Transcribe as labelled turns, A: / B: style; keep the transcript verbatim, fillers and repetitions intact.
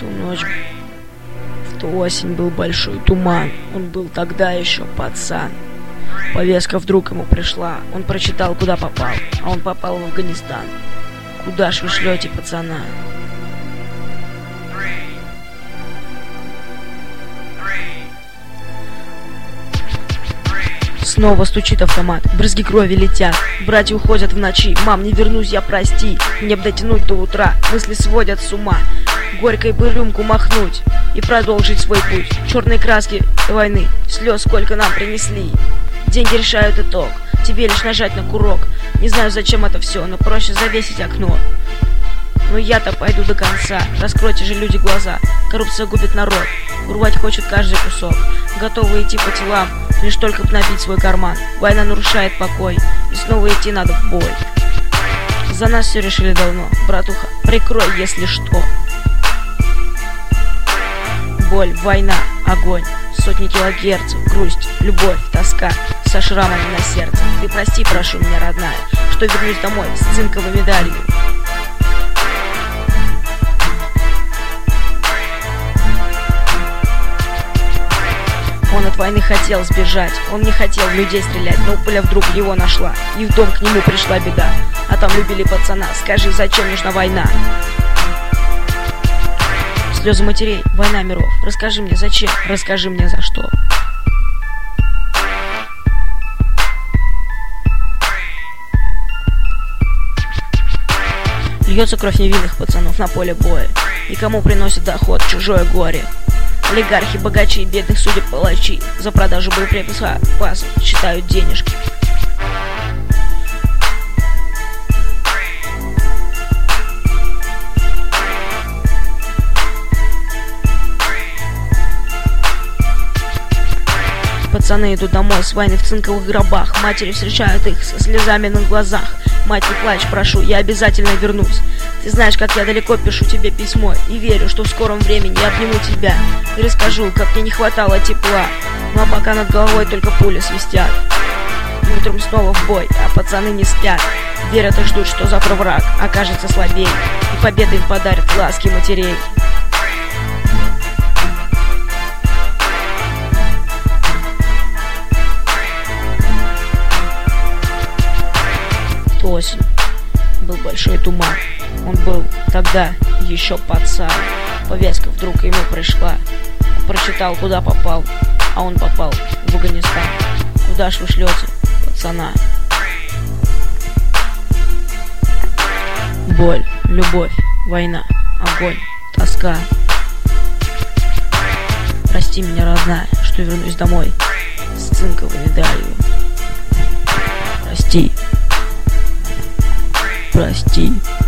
A: ту ночь, в ту осень был большой туман. Он был тогда еще пацан. Повестка вдруг ему пришла. Он прочитал, куда попал. А он попал в Афганистан. Куда ж вы шлете пацана? Снова стучит автомат, брызги крови летят. Братья уходят в ночи, мам, не вернусь я, прости. Мне б дотянуть до утра, мысли сводят с ума. Горькой бы рюмку махнуть и продолжить свой путь. Черные краски войны, слез сколько нам принесли. Деньги решают итог, тебе лишь нажать на курок. Не знаю, зачем это все, но проще завесить окно. Но я-то пойду до конца, раскройте же люди глаза. Коррупция губит народ, урвать хочет каждый кусок. Готовы идти по телам, лишь только б набить свой карман. Война нарушает покой, и снова идти надо в бой. За нас все решили давно, братуха, прикрой, если что. Боль, война, огонь, сотни килогерцев, грусть, любовь, тоска, со шрамами на сердце. Ты прости, прошу меня, родная, что вернусь домой с цинковой медалью. Он от войны хотел сбежать, он не хотел в людей стрелять, но пуля вдруг его нашла, и в дом к нему пришла беда. А там любили пацана, скажи, зачем нужна война? Слезы матерей, война миров, расскажи мне зачем, расскажи мне за что. Льется кровь невинных пацанов на поле боя, и кому приносит доход чужое горе. Олигархи, богачи, бедных судят палачи. За продажу боеприпасов считают денежки. Пацаны идут домой с войны в цинковых гробах. Матери встречают их со слезами на глазах. Мать, не плачь, прошу, я обязательно вернусь. Ты знаешь, как я далеко пишу тебе письмо, и верю, что в скором времени я обниму тебя и расскажу, как мне не хватало тепла. Ну а пока над головой только пули свистят. И утром снова в бой, а пацаны не спят. Верят и ждут, что завтра враг окажется слабей, и победа им подарит ласки матерей. Осень был большой туман. Он был тогда еще пацан. Повестка вдруг ему пришла. Он прочитал, куда попал, а он попал в Афганистан. Куда ж вы шлете пацана? Боль, любовь, война, огонь, тоска. Прости меня, родная, что вернусь домой с цинковой медалью. Прости. Прости.